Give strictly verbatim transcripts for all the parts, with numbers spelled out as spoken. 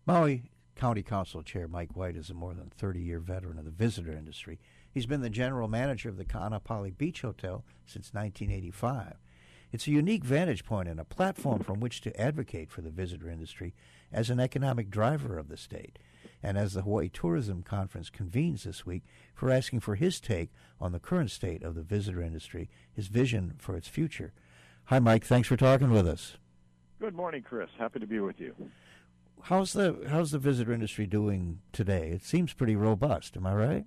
Maui County Council Chair Mike White is a more than thirty-year veteran of the visitor industry. He's been the general manager of the Ka'anapali Beach Hotel since nineteen eighty-five. It's a unique vantage point and a platform from which to advocate for the visitor industry as an economic driver of the state, and as the Hawaii Tourism Conference convenes this week, for asking for his take on the current state of the visitor industry, his vision for its future. Hi, Mike. Thanks for talking with us. Good morning, Chris. Happy to be with you. How's the how's the visitor industry doing today? It seems pretty robust. Am I right?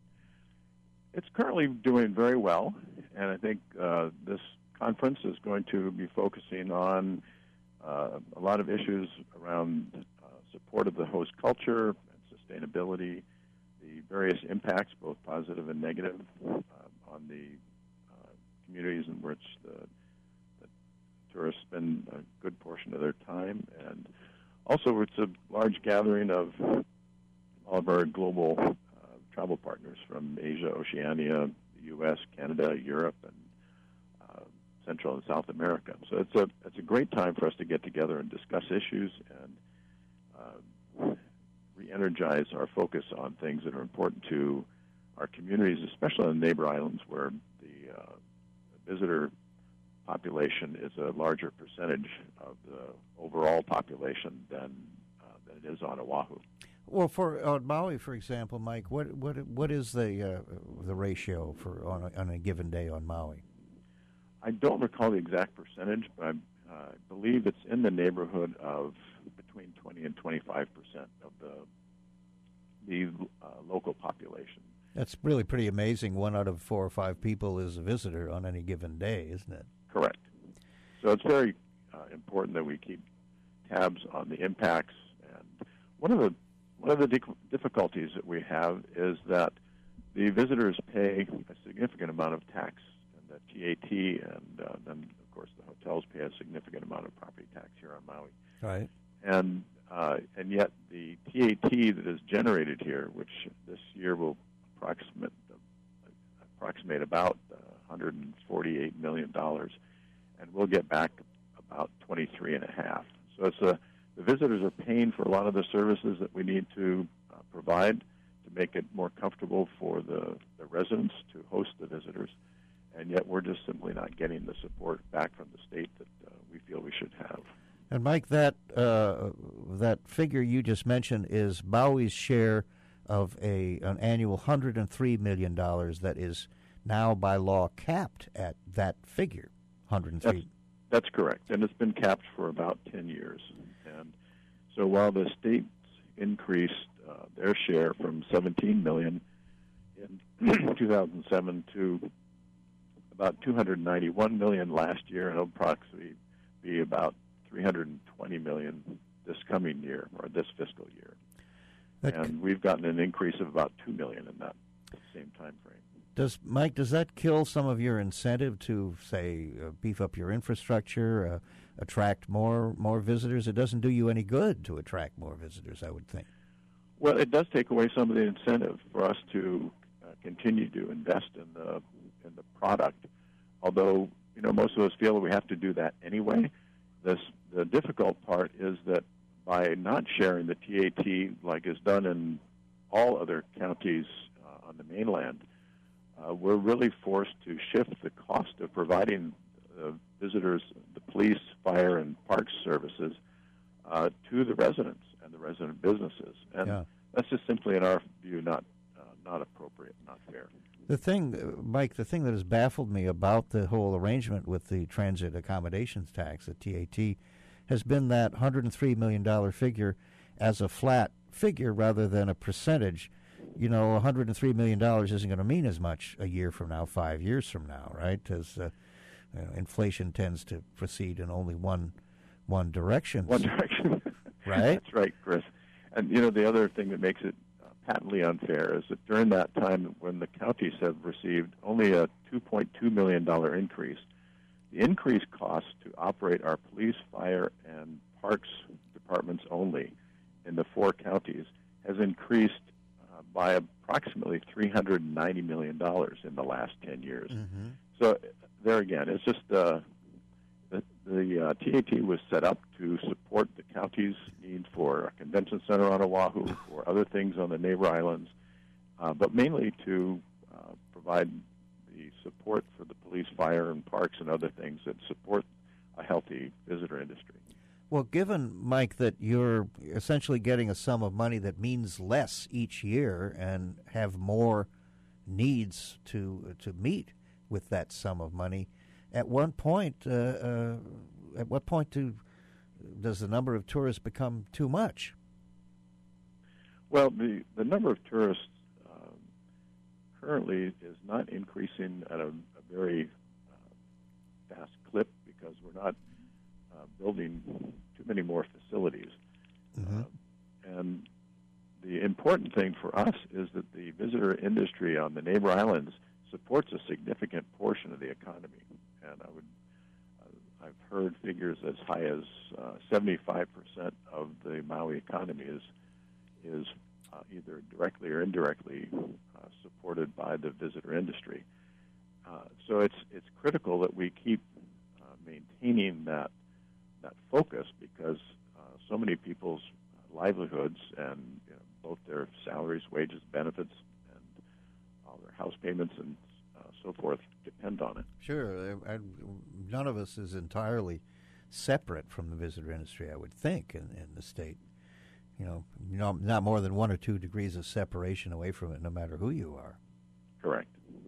It's currently doing very well, and I think uh, this conference is going to be focusing on uh, a lot of issues around uh, support of the host culture and sustainability, the various impacts, both positive and negative, uh, on the uh, communities in which the, the tourists spend a good portion of their time. And also, it's a large gathering of all of our global uh, travel partners from Asia, Oceania, the U S, Canada, Europe, and Central and South America. So it's a it's a great time for us to get together and discuss issues and uh, re-energize our focus on things that are important to our communities, especially on the neighbor islands where the, uh, the visitor population is a larger percentage of the overall population than uh, than it is on Oahu. Well, for uh, Maui, for example, Mike, what what what is the uh, the ratio for on a, on a given day on Maui? I don't recall the exact percentage, but I uh, believe it's in the neighborhood of between twenty and twenty-five percent of the the uh, local population. That's really pretty amazing. One out of four or five people is a visitor on any given day, isn't it? Correct. So it's very uh, important that we keep tabs on the impacts. And one of the one of the di- difficulties that we have is that the visitors pay a significant amount of tax. T A T, and uh, then, of course, the hotels pay a significant amount of property tax here on Maui. Right. And uh, and yet the T A T that is generated here, which this year will approximate approximate about uh, one hundred forty-eight million dollars, and we'll get back about twenty-three and a half. So it's a the visitors are paying for a lot of the services that we need to uh, provide to make it more comfortable for the, the residents to host the visitors. And yet we're just simply not getting the support back from the state that uh, we feel we should have. And Mike, that uh, that figure you just mentioned is Maui's share of a an annual one hundred three million dollars that is now by law capped at that figure, one hundred three. That's, that's correct, and it's been capped for about ten years. And so while the states increased uh, their share from seventeen million dollars in two thousand seven to about two hundred ninety-one million dollars last year, and it'll approximately be about three hundred twenty million dollars this coming year, or this fiscal year. That and we've gotten an increase of about two million dollars in that same time frame. Does Mike, does that kill some of your incentive to, say, uh, beef up your infrastructure, uh, attract more more visitors? It doesn't do you any good to attract more visitors, I would think. Well, it does take away some of the incentive for us to uh, continue to invest in the in the product, although you know most of us feel that we have to do that anyway. This the difficult part is that by not sharing the T A T like is done in all other counties uh, on the mainland, uh, we're really forced to shift the cost of providing uh, visitors, the police, fire, and parks services uh, to the residents and the resident businesses, and yeah. that's just simply, in our view, not uh, not appropriate, not fair. The thing, Mike, the thing that has baffled me about the whole arrangement with the transit accommodations tax, the T A T, has been that one hundred three million dollars figure as a flat figure rather than a percentage. You know, one hundred three million dollars isn't going to mean as much a year from now, five years from now, right? As uh, you know, inflation tends to proceed in only one one direction. One direction. Right? That's right, Chris. And, you know, the other thing that makes it patently unfair is that during that time when the counties have received only a two point two million dollars increase, the increased cost to operate our police, fire, and parks departments only in the four counties has increased uh, by approximately three hundred ninety million dollars in the last ten years. Mm-hmm. So there again, it's just uh, the, the uh, T A T was set up to support the county's need for a convenient convention center on Oahu or other things on the neighbor islands, uh, but mainly to uh, provide the support for the police, fire, and parks and other things that support a healthy visitor industry. Well, given, Mike, that you're essentially getting a sum of money that means less each year and have more needs to to meet with that sum of money, at one point, uh, uh, at what point do does the number of tourists become too much? Well, the, the number of tourists um, currently is not increasing at a, a very uh, fast clip because we're not uh, building too many more facilities. Mm-hmm. Uh, and the important thing for us is that the visitor industry on the neighbor islands supports a significant portion of the economy. And I would I've heard figures as high as uh, seventy-five percent of the Maui economy is is uh, either directly or indirectly uh, supported by the visitor industry. Uh, so it's it's critical that we keep uh, maintaining that that focus because uh, so many people's livelihoods and you know, both their salaries, wages, benefits, and all their house payments and so forth depend on it. Sure. I, I, none of us is entirely separate from the visitor industry, I would think, in, in the state. You know, you know, not more than one or two degrees of separation away from it, no matter who you are. Correct.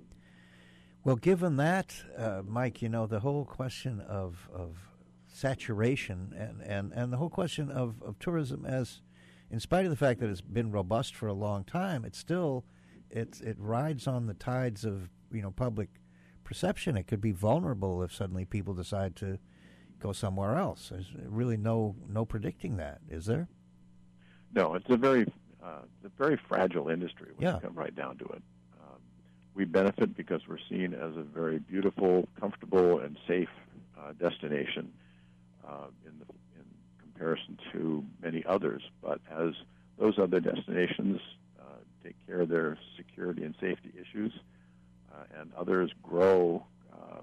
Well, given that, uh, Mike, you know, the whole question of, of saturation and, and, and the whole question of, of tourism as, in spite of the fact that it's been robust for a long time, it's still, it's, it rides on the tides of you know, public perception. It could be vulnerable if suddenly people decide to go somewhere else. There's really no no predicting that, is there? No, it's a very uh, it's a very fragile industry when yeah. you come right down to it. Um, we benefit because we're seen as a very beautiful, comfortable, and safe uh, destination uh, in the, in comparison to many others. But as those other destinations uh, take care of their security and safety issues, Uh, and others grow uh,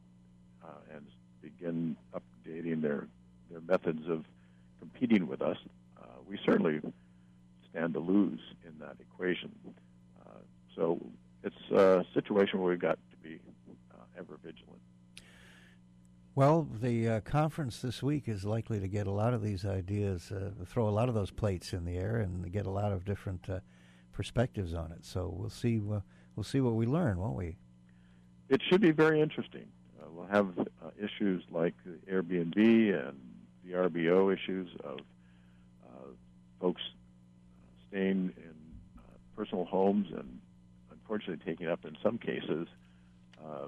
uh, and begin updating their their methods of competing with us, uh, we certainly stand to lose in that equation. Uh, so it's a situation where we've got to be uh, ever vigilant. Well, the uh, conference this week is likely to get a lot of these ideas, uh, throw a lot of those plates in the air and get a lot of different uh, perspectives on it. So we'll see uh, we'll see what we learn, won't we? It should be very interesting. Uh, we'll have uh, issues like Airbnb and V R B O issues of uh, folks staying in uh, personal homes and unfortunately taking up, in some cases, uh,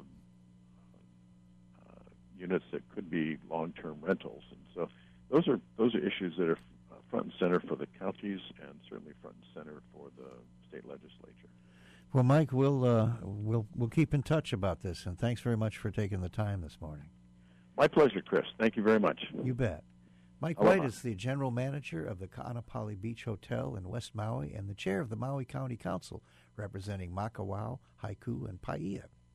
uh, units that could be long-term rentals. And so those are those are issues that are front and center for the counties and certainly front and center for the state legislature. Well, Mike, we'll uh, we'll we'll keep in touch about this, and thanks very much for taking the time this morning. My pleasure, Chris. Thank you very much. You bet. Mike Aloha. White is the general manager of the Ka'anapali Beach Hotel in West Maui and the chair of the Maui County Council, representing Makawao, Haiku, and Paia.